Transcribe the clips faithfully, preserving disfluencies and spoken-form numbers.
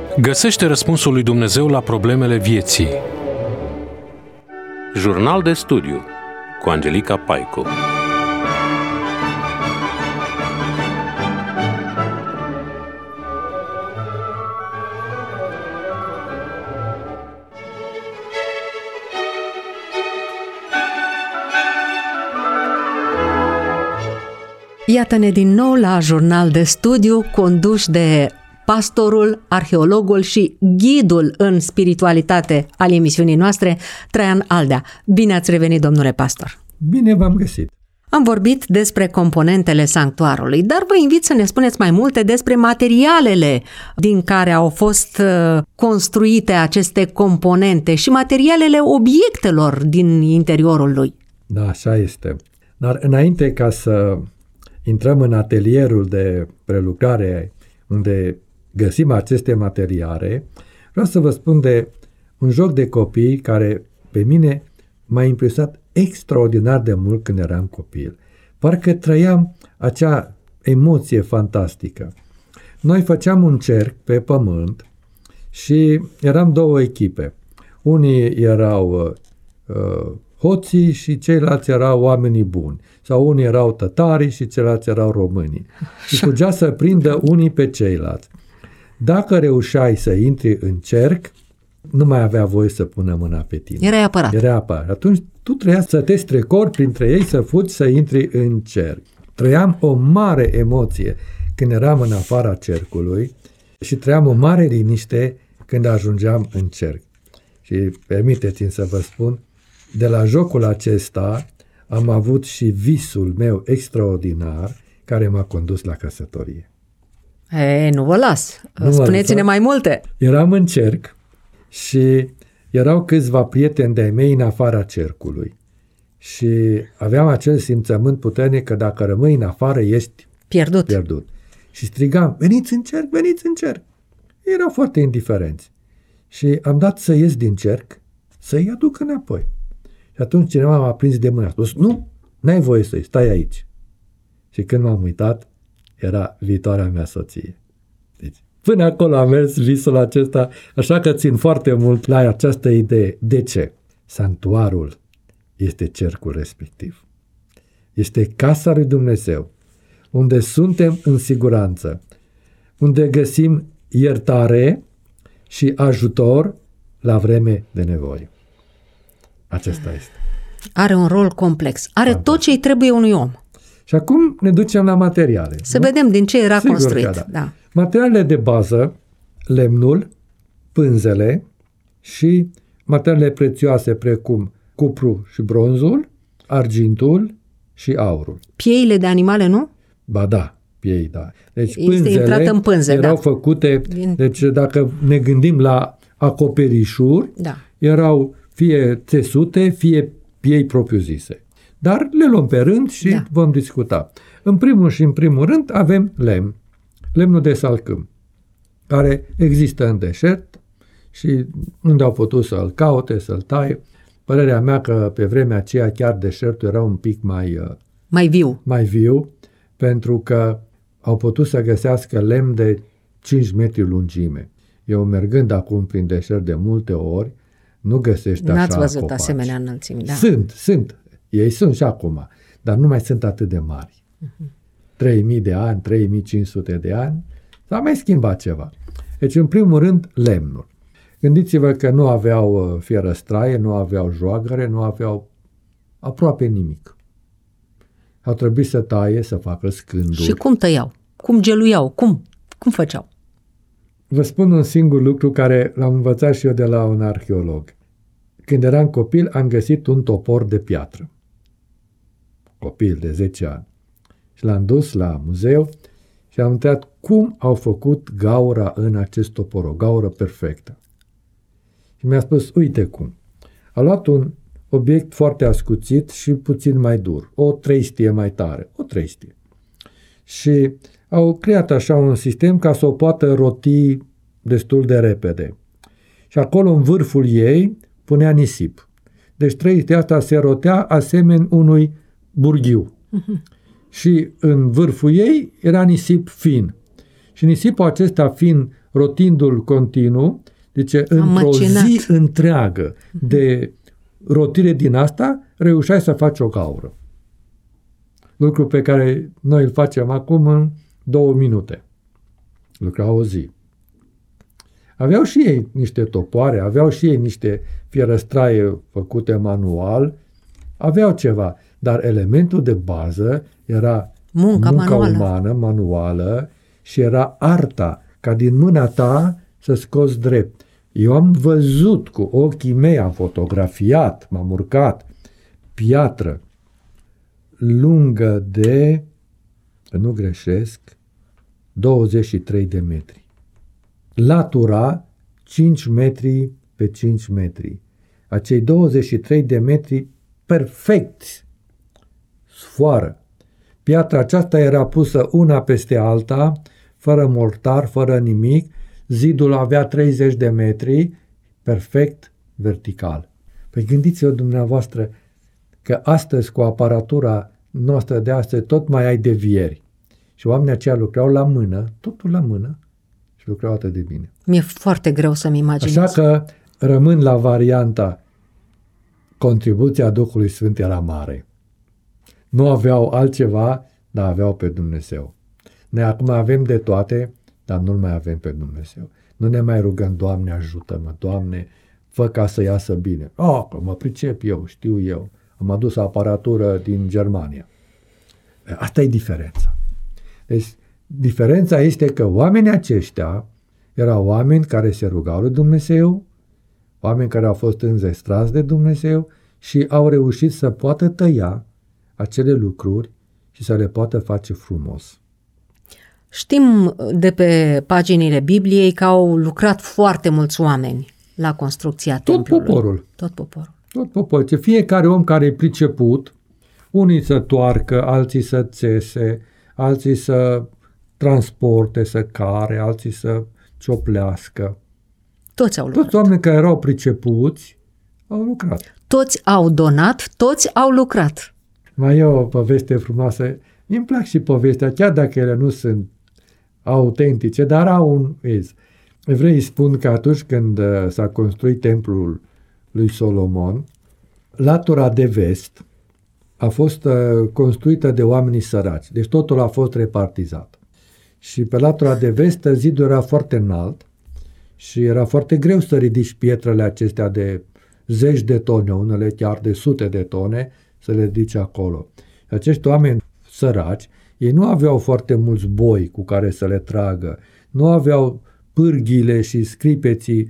Găsește răspunsul lui Dumnezeu la problemele vieții. Jurnal de studiu cu Angelica Paicu. Iată-ne din nou la Jurnal de studiu, conduși de pastorul, arheologul și ghidul în spiritualitate al emisiunii noastre, Traian Aldea. Bine ați revenit, domnule pastor! Bine v-am găsit! Am vorbit despre componentele sanctuarului, dar vă invit să ne spuneți mai multe despre materialele din care au fost construite aceste componente și materialele obiectelor din interiorul lui. Da, așa este. Dar înainte ca să intrăm în atelierul de prelucrare unde găsim aceste materiale, vreau să vă spun de un joc de copii care pe mine m-a impresionat extraordinar de mult când eram copil. Parcă trăiam acea emoție fantastică. Noi făceam un cerc pe pământ și eram două echipe. Unii erau uh, hoții și ceilalți erau oamenii buni. Sau unii erau tătarii și ceilalți erau românii. Și fugea să prindă unii pe ceilalți. Dacă reușeai să intri în cerc, nu mai avea voie să pună mâna pe tine. Erai apărat. Era apărat. Atunci tu trebuia să te strecori printre ei, să fugi, să intri în cerc. Trăiam o mare emoție când eram în afara cercului și trăiam o mare liniște când ajungeam în cerc. Și permiteți-mi să vă spun, de la jocul acesta am avut și visul meu extraordinar care m-a condus la căsătorie. E, nu vă las. Nu Spuneți-ne mai multe. Eram în cerc și erau câțiva prieteni de-ai mei în afara cercului. Și aveam acel simțământ puternic că dacă rămâi în afară, ești pierdut. pierdut. Și strigam, veniți în cerc, veniți în cerc. Erau foarte indiferenți. Și am dat să ies din cerc, să-i aduc înapoi. Și atunci cineva m-a prins de mână. A spus, nu, n-ai voie să-i, stai aici. Și când m-am uitat, era viitoarea mea soție. Deci, până acolo a mers visul acesta, așa că țin foarte mult la această idee. De ce? Sanctuarul este cercul respectiv. Este casa lui Dumnezeu, unde suntem în siguranță, unde găsim iertare și ajutor la vreme de nevoie. Acesta este. Are un rol complex. Are Fantastic. Tot ce îi trebuie unui om. Și acum ne ducem la materiale. Să nu? vedem din ce era Sigur construit. Că da. Da. Materialele de bază, lemnul, pânzele și materialele prețioase precum cupru și bronzul, argintul și aurul. Pieile de animale, nu? Ba da, piei, da. Deci este pânzele în pânze, erau da. făcute, din... deci dacă ne gândim la acoperișuri, da. erau fie țesute, fie piei propriu-zise. Dar le luăm pe rând și da. vom discuta. În primul și în primul rând avem lemn, lemnul de salcâm, care există în deșert și unde au putut să-l caute, să-l taie. Părerea mea că pe vremea aceea chiar deșertul era un pic mai, mai viu. mai viu, pentru că au putut să găsească lemn de cinci metri lungime. Eu mergând acum prin deșert de multe ori, nu găsești așa N-ați văzut copaci. asemenea înălțimi, da. Sunt, sunt. Ei sunt și acum, dar nu mai sunt atât de mari. Uh-huh. trei mii de ani, trei mii cinci sute de ani, s-a mai schimbat ceva. Deci, în primul rând, lemnul. Gândiți-vă că nu aveau fierăstraie, nu aveau joagăre, nu aveau aproape nimic. Au trebuit să taie, să facă scânduri. Și cum tăiau? Cum geluiau? Cum? Cum făceau? Vă spun un singur lucru care l-am învățat și eu de la un arheolog. Când eram copil, am găsit un topor de piatră. Copil de zece ani. Și l-am dus la muzeu și am întrebat cum au făcut gaura în acest topor, o gaură perfectă. Și mi-a spus, uite cum. A luat un obiect foarte ascuțit și puțin mai dur, o treistie mai tare, o treistie. Și au creat așa un sistem ca să o poată roti destul de repede. Și acolo, în vârful ei, punea nisip. Deci treistia asta se rotea asemeni unui burghiu. Uh-huh. Și în vârful ei era nisip fin. Și nisipul acesta fin rotindu-l continuu, deci într-o zi întreagă de rotire din asta, reușeai să faci o gaură. Lucru pe care noi îl facem acum în două minute. Lucra o zi. Aveau și ei niște topoare, aveau și ei niște fierăstraie făcute manual, aveau ceva, dar elementul de bază era munca, munca manuală. umană, manuală, și era arta, ca din mâna ta să scoți drept. Eu am văzut cu ochii mei, am fotografiat, m-am urcat, piatră lungă de, nu greșesc, douăzeci și trei de metri. Latura cinci metri pe cinci metri. Acei douăzeci și trei de metri perfect sfoară. Piatra aceasta era pusă una peste alta, fără mortar, fără nimic. Zidul avea treizeci de metri, perfect vertical. Păi gândiți-vă dumneavoastră că astăzi, cu aparatura noastră de astăzi, tot mai ai devieri. Și oamenii aceia lucrau la mână, totul la mână, și lucrau atât de bine. Mi-e foarte greu să-mi imaginez. Așa că rămân la varianta, contribuția Duhului Sfânt era mare. Nu aveau altceva, dar aveau pe Dumnezeu. Noi acum avem de toate, dar nu-L mai avem pe Dumnezeu. Nu ne mai rugăm, Doamne, ajută-mă, Doamne, fă ca să iasă bine. Oh, că mă pricep eu, știu eu. Am adus aparatură din Germania. Asta e diferența. Deci, diferența este că oamenii aceștia erau oameni care se rugau lui Dumnezeu, oameni care au fost înzestrați de Dumnezeu și au reușit să poată tăia acele lucruri și să le poată face frumos. Știm de pe paginile Bibliei că au lucrat foarte mulți oameni la construcția Tot templului. poporul. Tot poporul. Tot poporul. Ce fiecare om care e priceput, unii să toarcă, alții să țese, alții să transporte, să care, alții să cioplească. Toți au lucrat. Toți oamenii care erau pricepuți au lucrat. Toți au donat, toți au lucrat. Mai e o poveste frumoasă. Mi-mi plac și povestea, chiar dacă ele nu sunt autentice, dar au un iz. Evreii spun că atunci când uh, s-a construit templul lui Solomon, latura de vest a fost uh, construită de oamenii săraci. Deci totul a fost repartizat. Și pe latura de vest zidul era foarte înalt și era foarte greu să ridici pietrele acestea de zeci de tone, unele chiar de sute de tone, să le ridici acolo. Acești oameni săraci, ei nu aveau foarte mulți boi cu care să le tragă, nu aveau pârghile și scripeții,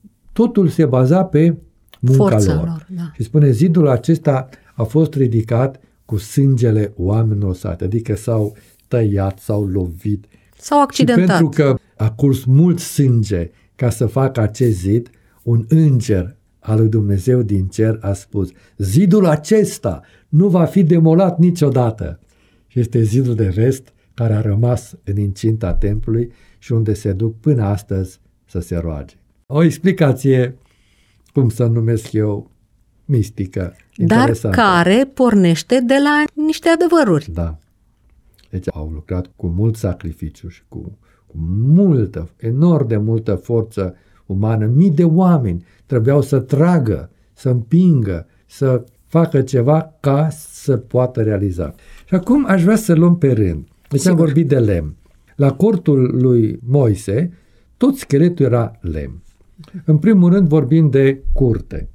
totul se baza pe munca Forța lor. lor, da. Și spune, zidul acesta a fost ridicat cu sângele oamenilor sate, adică s-au tăiat, s-au lovit. S-au accidentat. Și pentru că a curs mult sânge ca să facă acest zid, un înger al lui Dumnezeu din cer a spus, zidul acesta nu va fi demolat niciodată. Și este zidul de vest care a rămas în incinta templului și unde se duc până astăzi să se roage. O explicație, cum să numesc eu, mistică, dar interesantă. care pornește de la niște adevăruri. Da. Deci au lucrat cu mult sacrificiu și cu, cu multă, enorm de multă forță umană. Mii de oameni trebuiau să tragă, să împingă, să facă ceva ca să poată realiza. Și acum aș vrea să luăm pe rând. Deci am vorbit de lemn. La cortul lui Moise, tot scheletul era lemn. În primul rând vorbim de curte.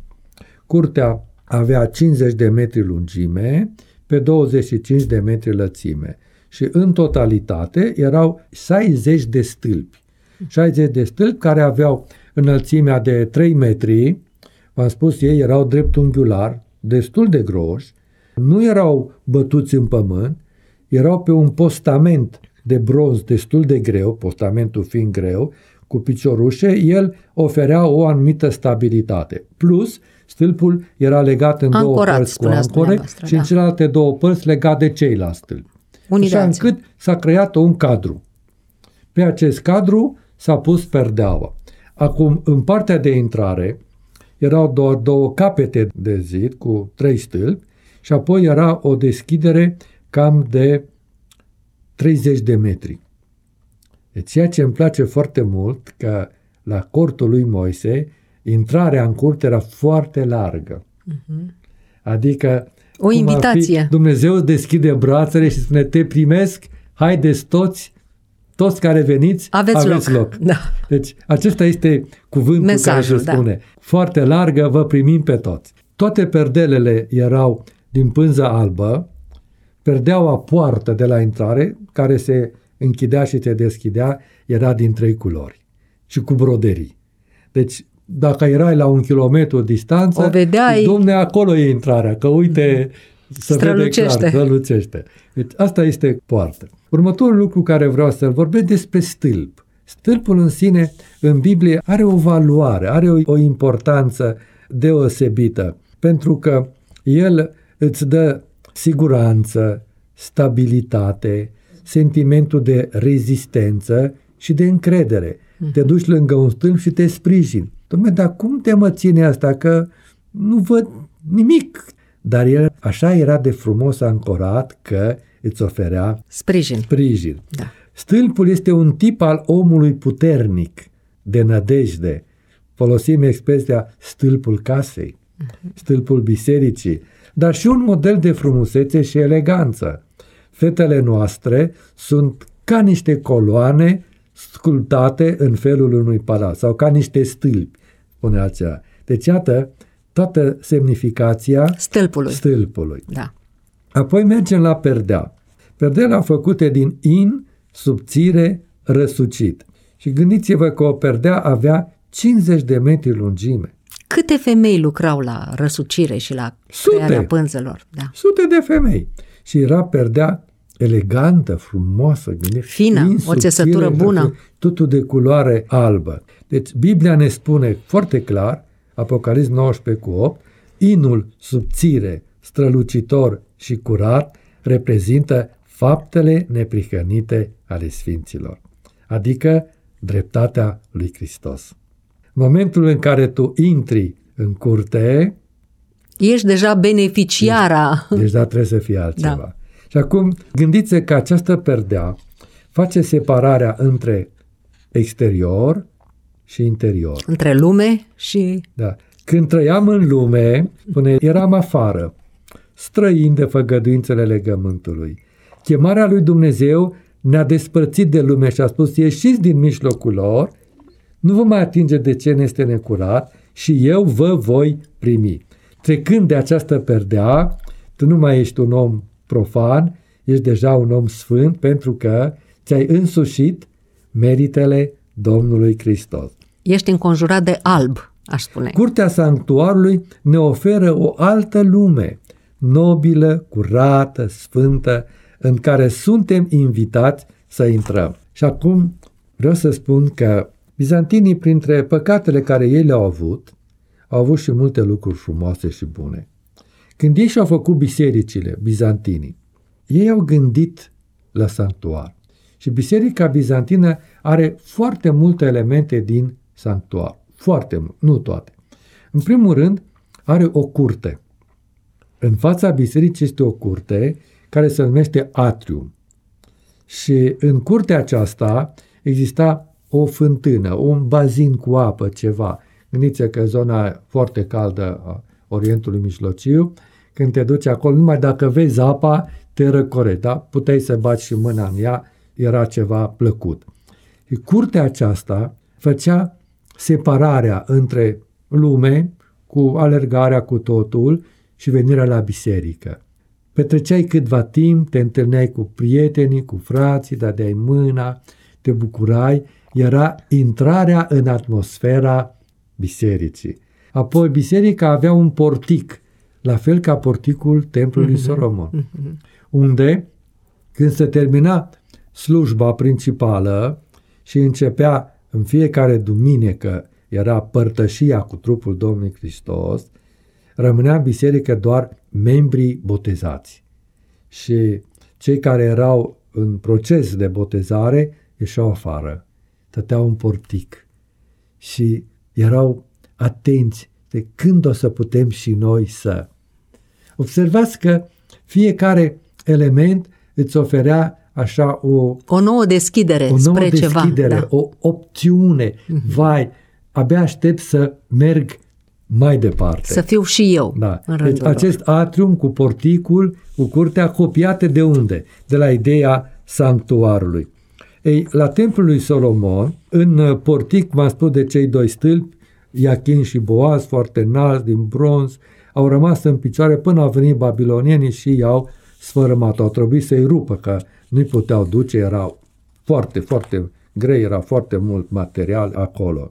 Curtea avea cincizeci de metri lungime pe douăzeci și cinci de metri lățime. Și în totalitate erau șaizeci de stâlpi. șaizeci de stâlpi care aveau înălțimea de trei metri, v-am spus, ei erau dreptunghiular, destul de groși, nu erau bătuți în pământ, erau pe un postament de bronz destul de greu, postamentul fiind greu, cu piciorușe, el oferea o anumită stabilitate. Plus, stâlpul era legat în Ancorat, două părți cu ancore voastră, și da. în celelalte două părți legat de ceilalți stâlpi. Unii Așa încât s-a creat un cadru. Pe acest cadru s-a pus perdeaua. Acum, în partea de intrare, erau doar două capete de zid cu trei stâlpi și apoi era o deschidere cam de treizeci de metri. Deci ceea ce îmi place foarte mult, că la cortul lui Moise, intrarea în curte era foarte largă. Uh-huh. Adică o invitație. Dumnezeu deschide brațele și spune, te primesc, haideți toți, toți care veniți, aveți, aveți loc. loc. Da. Deci acesta este cuvântul Mesajul, care se spune. Da. Foarte largă, vă primim pe toți. Toate perdelele erau din pânză albă, perdeaua poartă de la intrare, care se închidea și se deschidea, era din trei culori și cu broderii. Deci, dacă erai la un kilometru distanță, o vedeai... Dom'le, acolo e intrarea, că uite, să vede clar, strălucește. Deci, asta este poartă. Următorul lucru care vreau să-l vorbesc despre stâlp. Stâlpul în sine, în Biblie, are o valoare, are o, o importanță deosebită, pentru că el îți dă siguranță, stabilitate, sentimentul de rezistență și de încredere. Mm. Te duci lângă un stâlp și te sprijini. Dom'le, dar cum te mă ține asta? Că nu văd nimic. Dar el așa era de frumos ancorat că îți oferea sprijin. sprijin. Da. Stâlpul este un tip al omului puternic, de nădejde. Folosim expresia stâlpul casei, uh-huh. stâlpul bisericii, dar și un model de frumusețe și eleganță. Fetele noastre sunt ca niște coloane sculptate în felul unui palat sau ca niște stâlpi, spune aceea. Deci, iată, toată semnificația stâlpului. stâlpului. Da. Apoi mergem la perdea. Perdeala făcute din in, subțire, răsucit. Și gândiți-vă că o perdea avea cincizeci de metri lungime. Câte femei lucrau la răsucire și la crearea pânzelor? Da. Sute de femei. Și era perdea elegantă, frumoasă, gândiți, fină, in, o țesătură bună. Totul de culoare albă. Deci Biblia ne spune foarte clar, Apocalips nouăsprezece cu opt, inul subțire, strălucitor și curat reprezintă faptele neprihănite ale sfinților, adică dreptatea lui Hristos. Momentul în care tu intri în curte, ești deja beneficiara. Deci, deja trebuie să fie altceva. Da. Și acum gândiți că această perdea face separarea între exterior și interior. Între lume și... Da. Când trăiam în lume, spune, eram afară, străin de făgăduințele legământului. Chemarea lui Dumnezeu ne-a despărțit de lume și a spus, ieșiți din mijlocul lor, nu vă mai atinge de ce ne este necurat și eu vă voi primi. Trecând de această perdea, tu nu mai ești un om profan, ești deja un om sfânt pentru că ți-ai însușit meritele Domnului Hristos. Ești înconjurat de alb, aș spune. Curtea sanctuarului ne oferă o altă lume, nobilă, curată, sfântă, în care suntem invitați să intrăm. Și acum vreau să spun că bizantinii, printre păcatele care ei le-au avut, au avut și multe lucruri frumoase și bune. Când ei și-au făcut bisericile, bizantinii, ei au gândit la sanctuar. Și biserica bizantină are foarte multe elemente din sanctuar. Foarte mult, nu toate. În primul rând, are o curte. În fața bisericii este o curte care se numește atrium. Și în curtea aceasta exista o fântână, un bazin cu apă, ceva. Gândiți-vă că zona foarte caldă a Orientului Mijlociu, când te duci acolo, numai dacă vezi apa, te răcorești, da? Puteai să bați și mâna în ea, era ceva plăcut. Și curtea aceasta făcea separarea între lume, cu alergarea cu totul și venirea la biserică. Petreceai câtva timp, te întâlneai cu prietenii, cu frații, dădeai mâna, te bucurai, era intrarea în atmosfera bisericii. Apoi biserica avea un portic, la fel ca porticul templului mm-hmm. Solomon, mm-hmm. unde, când se termina slujba principală și începea în fiecare duminică, era părtășia cu trupul Domnului Hristos, rămânea în biserică doar membrii botezați. Și cei care erau în proces de botezare ieșeau afară, stăteau în portic și erau atenți de când o să putem și noi să. Observați că fiecare element îți oferea așa o... O nouă deschidere o nouă spre deschidere, ceva. Da. o opțiune. Uh-huh. Vai, abia aștept să merg mai departe. Să fiu și eu. Da. În Deci rândul acest atrium cu porticul, cu curtea, copiate de unde? De la ideea sanctuarului. Ei, la templul lui Solomon, în portic, m-am spus de cei doi stâlpi, Iachin și Boaz, foarte înalți, din bronz, au rămas în picioare până au venit babilonienii și i-au sfărâmat. Au trebuit să-i rupă, că nu-i puteau duce, erau foarte, foarte grei, era foarte mult material acolo.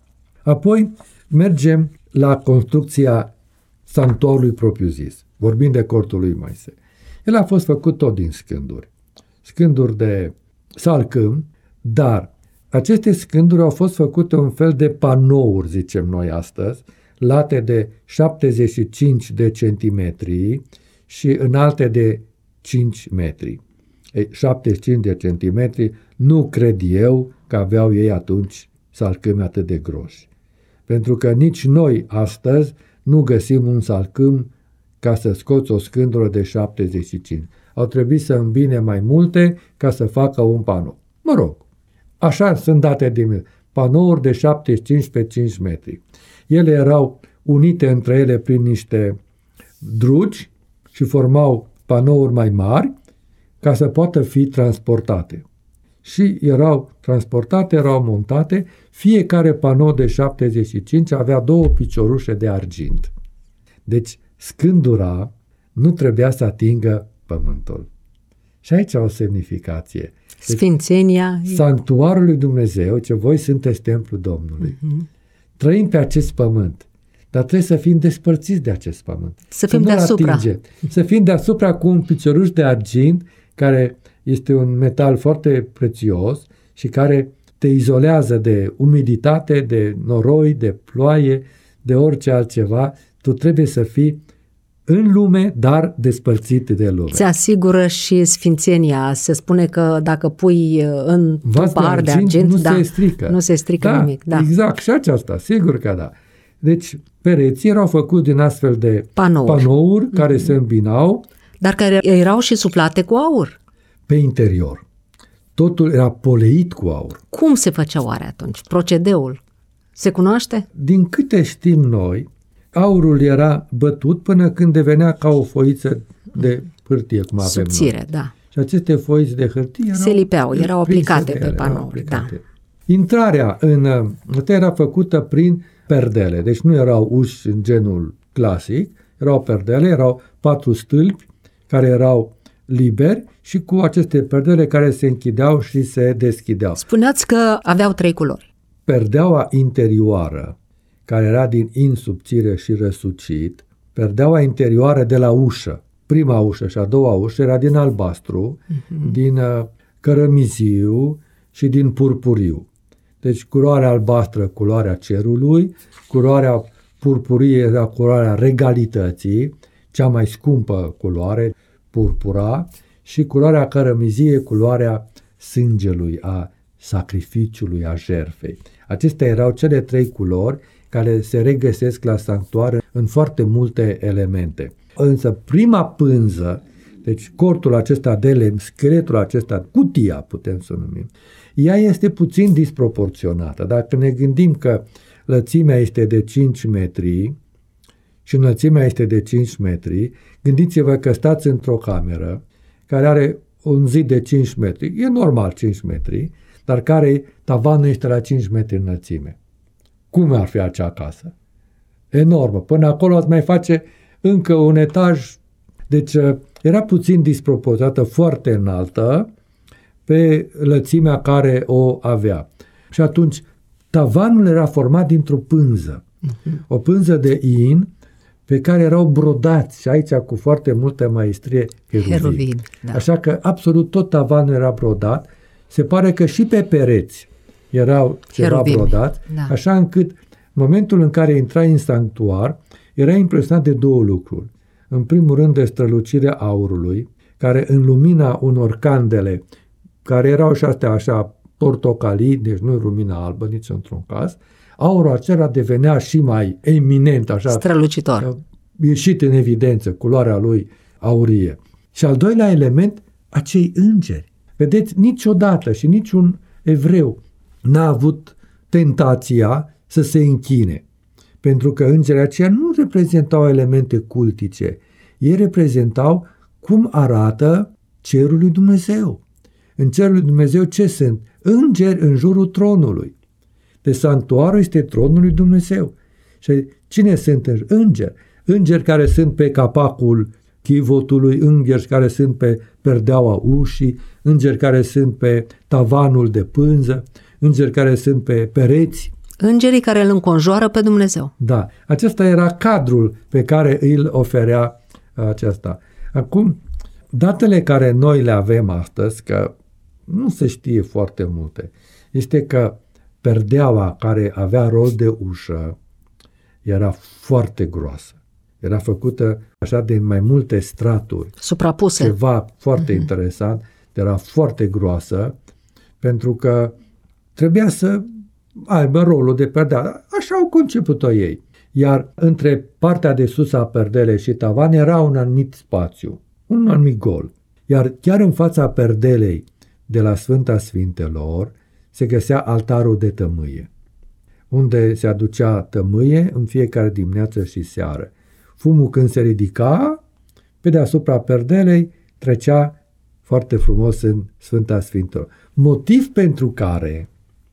Apoi mergem la construcția sanctuarului propriu-zis, vorbind de cortul lui Moise. El a fost făcut tot din scânduri, scânduri de salcâm, dar aceste scânduri au fost făcute un fel de panouri, zicem noi astăzi, late de șaptezeci și cinci de centimetri și înalte de cinci metri. Ei, șaptezeci și cinci de centimetri, nu cred eu că aveau ei atunci salcâmi atât de groși. Pentru că nici noi astăzi nu găsim un salcâm ca să scoți o scândură de șaptezeci și cinci. Au trebuit să îmbine mai multe ca să facă un panou. Mă rog, așa sunt date din panouri de șaptezeci și cinci pe cinci metri. Ele erau unite între ele prin niște drugi și formau panouri mai mari ca să poată fi transportate. Și erau transportate, erau montate, fiecare panou de șaptezeci și cinci avea două piciorușe de argint. Deci scândura nu trebuia să atingă pământul. Și aici o semnificație. Deci, Sfințenia. Sanctuarul lui Dumnezeu, ce voi sunteți templul Domnului. Uh-huh. Trăim pe acest pământ, dar trebuie să fim despărțiți de acest pământ. Să fim deasupra. Atinge. Să fim deasupra cu un picioruș de argint, care este un metal foarte prețios și care te izolează de umiditate, de noroi, de ploaie, de orice altceva. Tu trebuie să fii în lume, dar despărțit de lume. Se asigură și sfințenia. Se spune că dacă pui în tupar de argint, nu da, se strică. Nu se strică da, nimic. Da, exact. Și aceasta, sigur că da. Deci pereții erau făcuți din astfel de panouri, panouri care mm-hmm. se îmbinau. Dar care erau și suplate cu aur. Pe interior. Totul era poleit cu aur. Cum se făcea oare atunci? Procedeul se cunoaște? Din câte știm noi, aurul era bătut până când devenea ca o foiță de hârtie, cum avem Subțire, noi. Da. Și aceste foițe de hârtie erau se lipeau, erau aplicate pe panouri. Da. Intrarea în era făcută prin perdele, deci nu erau uși în genul clasic, erau perdele, erau patru stâlpi care erau liberi și cu aceste perdele care se închideau și se deschideau. Spuneați că aveau trei culori. Perdeaua interioară, care era din in subțire și răsucit, perdeaua interioară de la ușă, prima ușă și a doua ușă era din albastru, uh-huh. din uh, cărămiziu și din purpuriu. Deci culoarea albastră, culoarea cerului, culoarea purpurie era culoarea regalității, cea mai scumpă culoare, purpura, și culoarea cărămizie, culoarea sângelui, a sacrificiului, a jertfei. Acestea erau cele trei culori care se regăsesc la sanctuar în foarte multe elemente. Însă prima pânză, deci cortul acesta de lemn, scheletul acesta, cutia putem să numim, ea este puțin disproporționată. Dacă ne gândim că lățimea este de cinci metri și înălțimea este de cinci metri, gândiți-vă că stați într-o cameră care are un zid de cinci metri, e normal cinci metri, dar care tavanul este la cinci metri înălțime. Cum ar fi acea casă? Enormă. Până acolo ați mai face încă un etaj. Deci era puțin disproporționată, foarte înaltă, pe lățimea care o avea. Și atunci tavanul era format dintr-o pânză. Uh-huh. O pânză de in pe care erau brodați, și aici cu foarte multă maestrie, heruvim. heruvim da. Așa că absolut tot tavanul era brodat. Se pare că și pe pereți erau ceva heruvim. brodat, da. Așa încât momentul în care intrai în sanctuar, era impresionat de două lucruri. În primul rând de strălucirea aurului, care în lumina unor candele, care erau și astea așa portocalii, deci nu lumina albă nici într-un caz, aurul acela devenea și mai eminent, așa, strălucitor, ieșit în evidență, culoarea lui aurie. Și al doilea element, acei îngeri. Vedeți, niciodată și niciun evreu n-a avut tentația să se închine. Pentru că îngerii aceia nu reprezentau elemente cultice. Ei reprezentau cum arată cerul lui Dumnezeu. În cerul lui Dumnezeu ce sunt? Îngeri în jurul tronului. Deci sanctuarul este tronul lui Dumnezeu. Și cine sunt îngeri? Îngeri care sunt pe capacul chivotului, îngeri care sunt pe perdeaua ușii, îngeri care sunt pe tavanul de pânză, îngeri care sunt pe pereți. Îngerii care îl înconjoară pe Dumnezeu. Da, acesta era cadrul pe care îl oferea aceasta. Acum, datele care noi le avem astăzi, că nu se știe foarte multe, este că perdeaua care avea rol de ușă era foarte groasă. Era făcută așa din mai multe straturi. Suprapuse. Ceva foarte Mm-hmm. interesant. Era foarte groasă pentru că trebuia să aibă rolul de perdea. Așa au conceput-o ei. Iar între partea de sus a perdelei și tavan era un anumit spațiu, un anumit gol. Iar chiar în fața perdelei de la Sfânta Sfintelor se găsea altarul de tămâie, unde se aducea tămâie în fiecare dimineață și seară. Fumul când se ridica, pe deasupra perdelei trecea foarte frumos în Sfânta Sfintelor. Motiv pentru care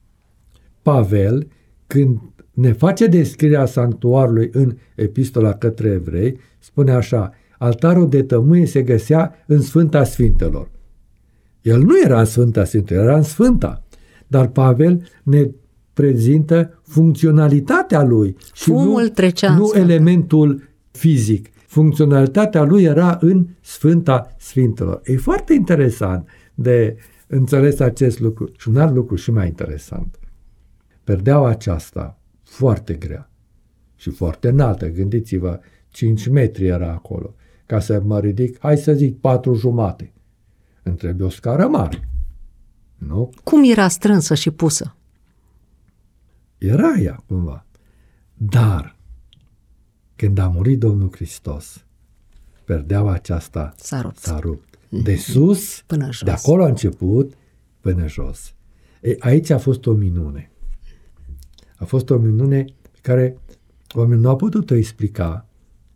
Pavel, când ne face descrierea sanctuarului în Epistola către Evrei, spune așa: altarul de tămâie se găsea în Sfânta Sfintelor. El nu era în Sfânta Sfintelor, era în Sfânta. Dar Pavel ne prezintă funcționalitatea lui și Fumul nu, trecea nu în elementul fizic. Funcționalitatea lui era în Sfânta Sfintelor. E foarte interesant de înțeles acest lucru. Și un alt lucru și mai interesant. Perdeaua aceasta, foarte grea și foarte înaltă, gândiți-vă, cinci metri era acolo. Ca să mă ridic, hai să zic patru jumate. Îmi trebuie o scară mare. Nu? Cum era strânsă și pusă? Era ea, cumva. Dar, când a murit Domnul Hristos, perdeaua aceasta S-a rupt. S-a rupt. De sus, Până jos. de acolo a început, până jos. Ei, aici a fost o minune. A fost o minune pe care oamenii nu au putut-o explica,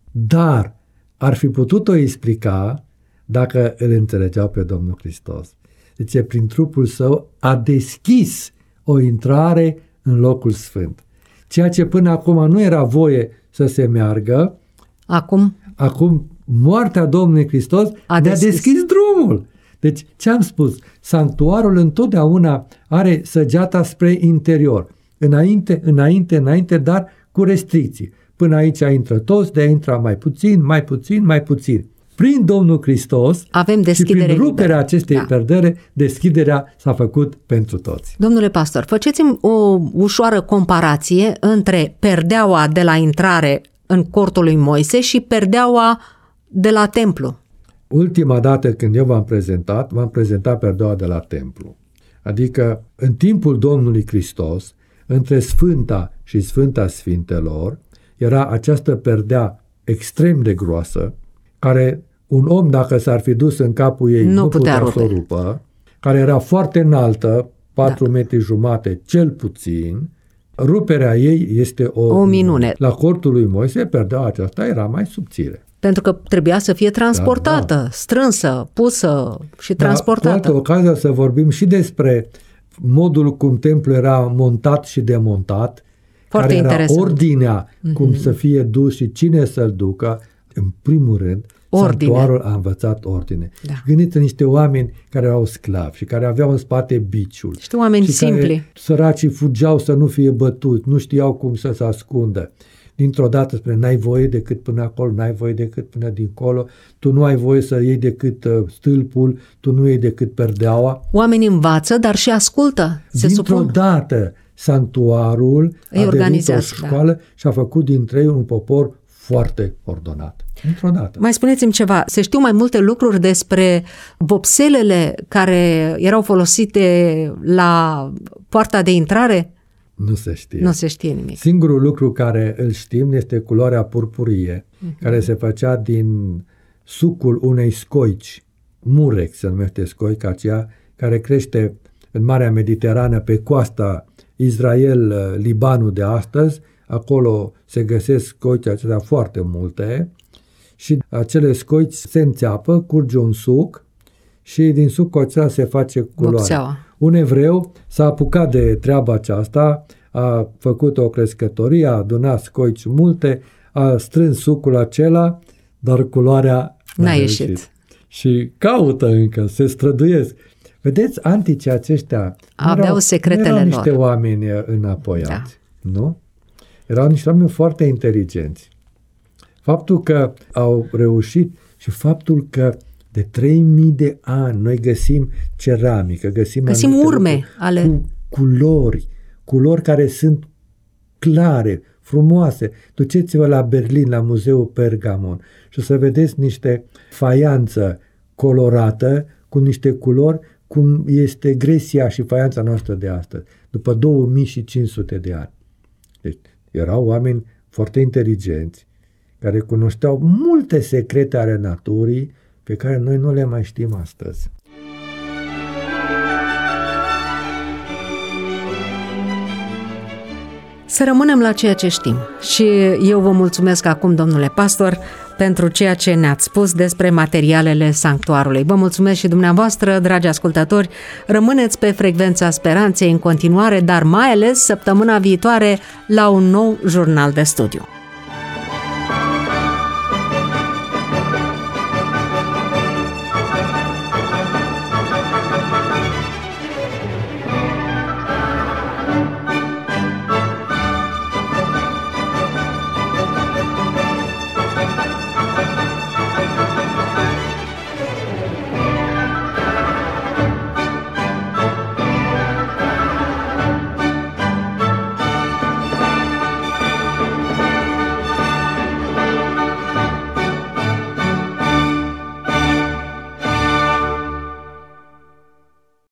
dar ar fi putut-o explica dacă îl înțelegeau pe Domnul Hristos. Deci, prin trupul său a deschis o intrare în locul sfânt. Ceea ce până acum nu era voie să se meargă, Acum acum moartea Domnului Hristos A ne-a deschis. deschis drumul. Deci, ce am spus? Sanctuarul întotdeauna are săgeata spre interior. Înainte, înainte, înainte, dar cu restricții. Până aici intră toți, de a intra mai puțin, mai puțin, mai puțin. Prin Domnul Hristos avem și deschidere prin ruperea liberă. acestei Da. perdere, deschiderea s-a făcut pentru toți. Domnule pastor, faceți-mi o ușoară comparație între perdeaua de la intrare în cortul lui Moise și perdeaua de la templu. Ultima dată când eu v-am prezentat, v-am prezentat perdeaua de la templu. Adică în timpul Domnului Hristos, între Sfânta și Sfânta Sfintelor, era această perdea extrem de groasă, care un om, dacă s-ar fi dus în capul ei, Nu nu putea putea să o rupe. rupă, care era foarte înaltă, patru Da. metri jumate cel puțin. Ruperea ei este o, O minune. La cortul lui Moise, perdeaua aceasta era mai subțire. Pentru că trebuia să fie transportată, Da, da. strânsă, pusă și Da, transportată. cu altă ocazie să vorbim și despre modul cum templul era montat și demontat, Foarte care era interesant. ordinea cum să fie dus și cine să-l ducă. În primul rând, Ordine. sanctuarul a învățat ordine. Da. Gândiți niște oameni care erau sclavi și care aveau în spate biciul. Niște oameni și care, simpli. săracii fugeau să nu fie bătuți, nu știau cum să se ascundă. Dintr-o dată spune, n-ai voie decât până acolo, n-ai voie decât până dincolo, tu nu ai voie să iei decât uh, stâlpul, tu nu iei decât perdeaua. Oamenii învață, dar și ascultă, se Dintr-o supun. dată, sanctuarul Îi a devenit o organizează, da. școală și a făcut dintre ei un popor foarte ordonat. Dintr-o dată. Mai spuneți-mi ceva, se știu mai multe lucruri despre vopselele care erau folosite la poarta de intrare? Nu se știe. Nu se știe nimic. Singurul lucru care îl știm este culoarea purpurie, uh-huh. care se făcea din sucul unei scoici, murex se numește scoica aceea, care crește în Marea Mediterană pe coasta Israel-Libanul de astăzi. Acolo se găsesc scoici acestea foarte multe și acele scoici se înțeapă, curge un suc și din sucul acela se face culoare. Vopseaua. Un evreu s-a apucat de treaba aceasta, a făcut o crescătorie, a adunat scoici multe, a strâns sucul acela, dar culoarea n-a ieșit. ieșit. Și caută încă, se străduiesc. Vedeți, anticii aceștia aveau erau, secretele erau lor. niște oameni înapoiați, da. nu? Erau niște oameni foarte inteligenți. Faptul că au reușit și faptul că de trei mii de ani noi găsim ceramică, găsim, găsim urme ale cu culori, culori care sunt clare, frumoase. Duceți-vă la Berlin, la Muzeul Pergamon și o să vedeți niște faianță colorată cu niște culori cum este Grecia și faianța noastră de astăzi, după două mii cinci sute de ani. Deci erau oameni foarte inteligenți, care cunoșteau multe secrete ale naturii pe care noi nu le mai știm astăzi. Să rămânem la ceea ce știm. Și eu vă mulțumesc acum, domnule pastor, pentru ceea ce ne-ați spus despre materialele sanctuarului. Vă mulțumesc și dumneavoastră, dragi ascultători. Rămâneți pe Frecvența Speranței în continuare, dar mai ales săptămâna viitoare la un nou jurnal de studiu.